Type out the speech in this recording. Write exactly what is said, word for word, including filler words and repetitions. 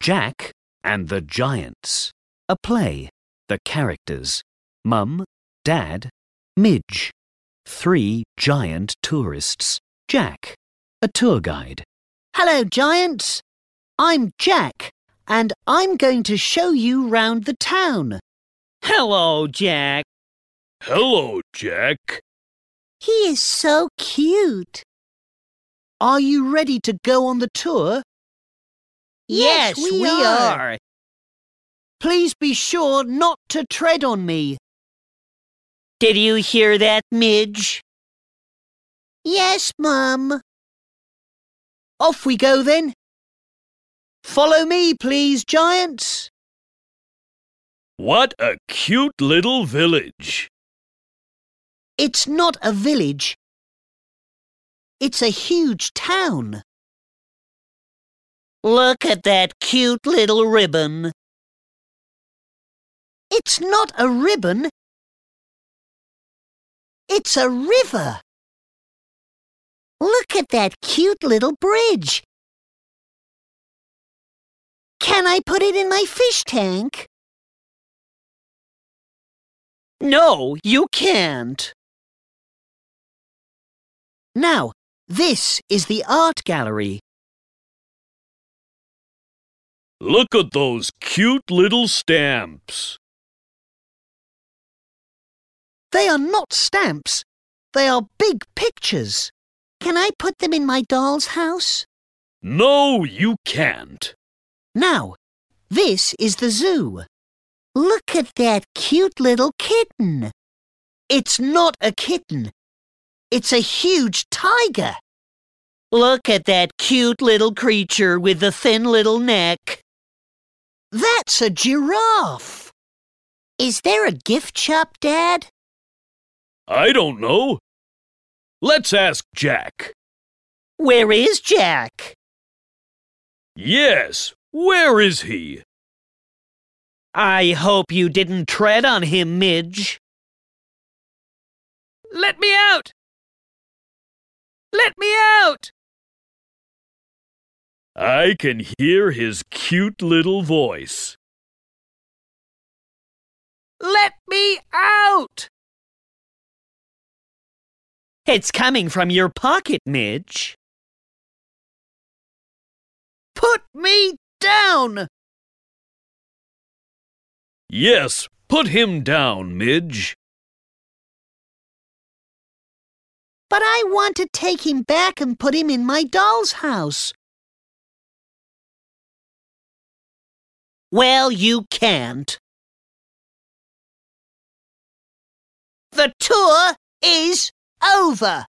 Jack and the Giants. A play. The characters: Mum, Dad, Midge. Three giant tourists. Jack, a tour guide. Hello, Giants. I'm Jack, and I'm going to show you round the town. Hello, Jack. Hello, Jack. He is so cute. Are you ready to go on the tour? Yes, we, we are. are. Please be sure not to tread on me. Did you hear that, Midge? Yes, Mum. Off we go then. Follow me, please, Giants. What a cute little village. It's not a village. It's a huge town. Look at that cute little ribbon. It's not a ribbon. It's a river. Look at that cute little bridge. Can I put it in my fish tank? No, you can't. Now, this is the art gallery. Look at those cute little stamps. They are not stamps. They are big pictures. Can I put them in my doll's house? No, you can't. Now, this is the zoo. Look at that cute little kitten. It's not a kitten. It's a huge tiger. Look at that cute little creature with the thin little neck. That's a giraffe. Is there a gift shop, Dad? I don't know. Let's ask Jack. Where is Jack? Yes, where is he? I hope you didn't tread on him, Midge. Let me out! Let me out! I can hear his cute little voice. Let me out! It's coming from your pocket, Midge. Put me down! Yes, put him down, Midge. But I want to take him back and put him in my doll's house. Well, you can't. The tour is over.